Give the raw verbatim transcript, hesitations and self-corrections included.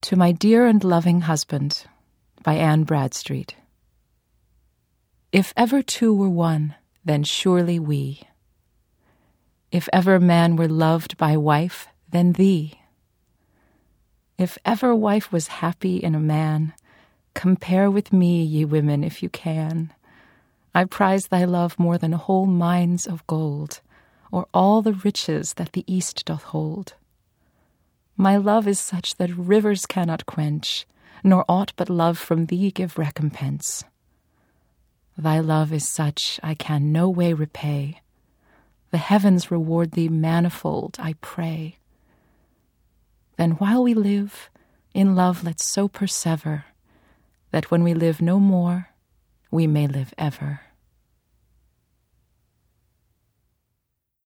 To My Dear and Loving Husband, by Anne Bradstreet. If ever two were one, then surely we. If ever man were loved by wife, then thee. If ever wife was happy in a man, compare with me, ye women, if you can. I prize thy love more than whole mines of gold, or all the riches that the East doth hold. My love is such that rivers cannot quench, nor aught but love from thee give recompense. Thy love is such I can no way repay. The heavens reward thee manifold, I pray. Then while we live, in love let's so persever, that when we live no more, we may live ever.